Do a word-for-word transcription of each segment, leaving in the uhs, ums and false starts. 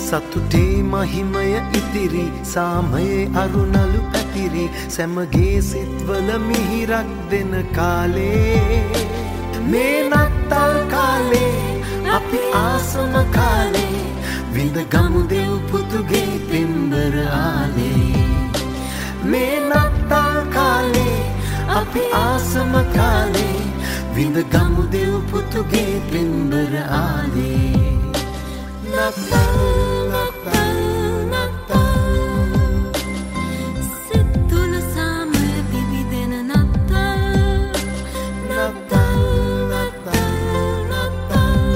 සතුටේ මහිමය ඉතිරි සාමයේ අරුණලු පැතිරි සැමගේ සිත්වල මිහිරක් දෙන කාලේ මේ නත්තල් කාලේ අපි ආසම කාලේ විඳ ගමු දෙව් පුතුගේ පෙම්බර ආලේ මේ නත්තල් කාලේ අපි ආසම කාලේ විඳ ගමු දෙව් පුතුගේ පෙම්බර ආලේ නත්තල් නත්තල් නත්තල් සිත් තුල සාමය පිබිදෙන නත්තල් නත්තල් නත්තල් නත්තල්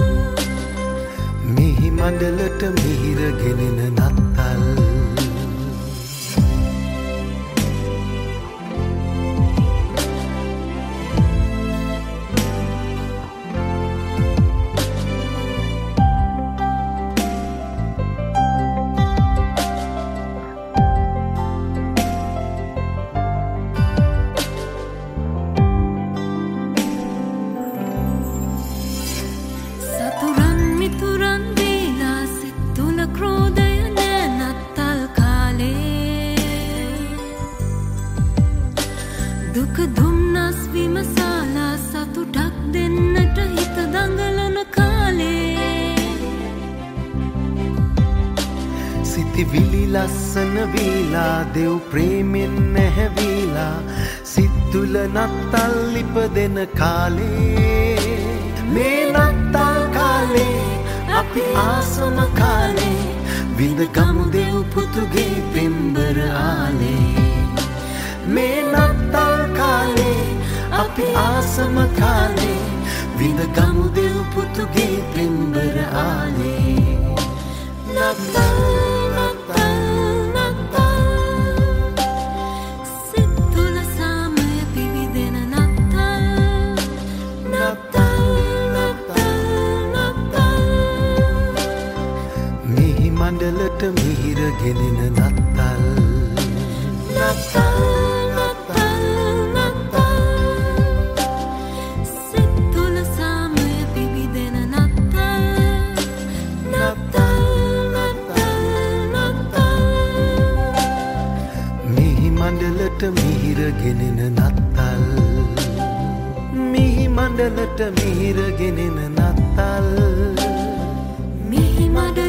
මිහි මඩලට මිහිර ගෙනෙන නත්තල් දුක දුම්නස් විමසාලා සතුටක් දෙන්නට හිත දඟලන කාලේ සිතිවිලි ලස්සන වීලා දෙව් ප්‍රේමෙන් නැහැවීලා සිත් තුල නත්තල් ඉපදෙන කාලේ මේ නත්තල් කාලේ අපි ආසම කාලේ විඳ ගමු දෙව් පුතුගේ පෙම්බර ආලේ මේ නත්තල් කාලේ අපි ආසම කාලේ විඳ ගමු දෙව් පුතුගේ පෙම්බර ආලේ නත්තල් නත්තල් නත්තල් සිත් තුල සාමය පිබිදෙන නත්තල් නත්තල් නත්තල් නත්තල් මිහි මඩලට මිහිර ගෙනෙන නත්තල් නත්තල් මණ්ඩලට මිහිර ගෙනෙන නත්තල් මිහි මණ්ඩලට මිහිර ගෙනෙන නත්තල් මිහි මඩ